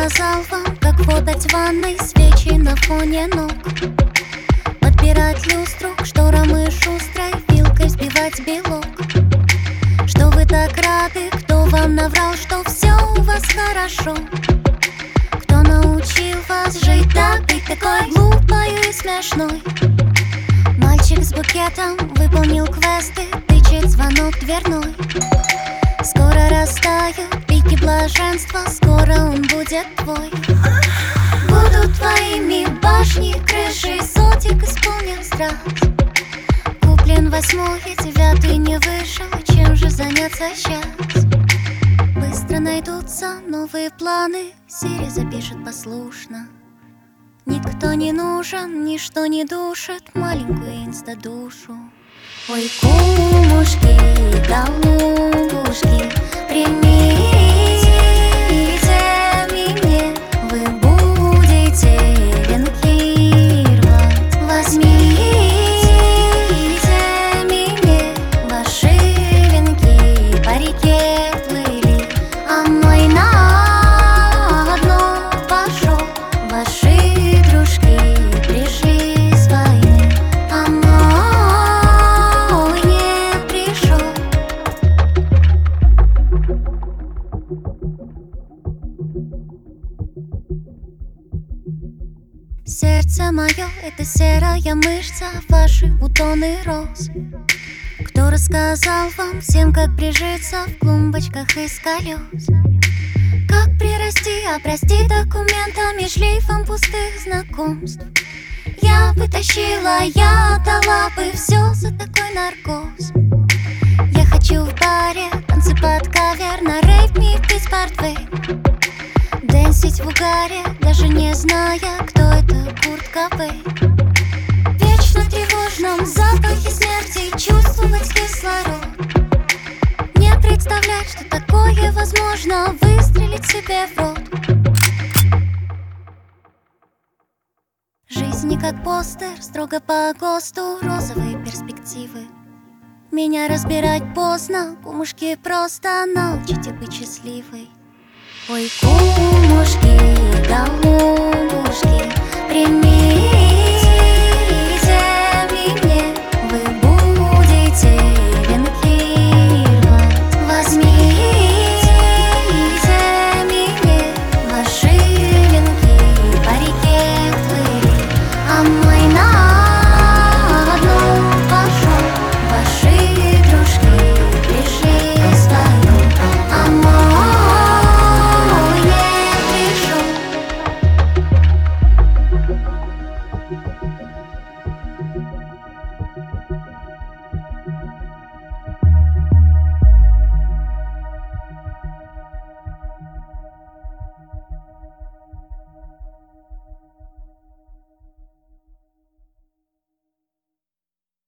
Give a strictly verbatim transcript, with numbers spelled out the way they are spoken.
сказал вам, как подать в ванной свечи на фоне ног, подбирать люстру к шторам и шустрой вилкой взбивать белок? Что вы так рады, кто вам наврал, что все у вас хорошо? Кто научил вас жить так, быть такой глупой и смешной? Мальчик с букетом выполнил квесты, тычет звонок дверной. Скоро растают пики блаженства, скоро он будет твой. Будут твоими башни, крыши, сотик исполнен страх. Куплен восьмой и девятый не вышел, чем же заняться сейчас? Быстро найдутся новые планы, Сири запишет послушно. Никто не нужен, ничто не душит маленькую инста-душу. Ой, кумушки, голубушки, примите меня, вы будете венкировать. Возьмите меня, ваши венки по реке плыли, а мой на дно пошел. Ваши дружки пришли с войны, а мой не пришел. Сердце мое — это серая мышца, ваши бутоны роз. Кто рассказал вам всем, как прижиться в клумбочках из колес? Как прирасти, обрасти документами, шлейфом пустых знакомств? Я бы тащила, я отдала бы все за такой наркоз. Я хочу в баре танцы под кавер, на рейв ми пить портвейн, дэнсить в угаре, даже не зная, кто это Курт Кобейн. Вечно тревожном запахе смерти чувствовать кислород, не представлять, что такое возможно, выстрелить себе в рот. Жизнь не как постер, строго по ГОСТу, розовые перспективы. Меня разбирать поздно, кумушки, просто научите быть счастливой. Ой, кумушки, голубушки, примите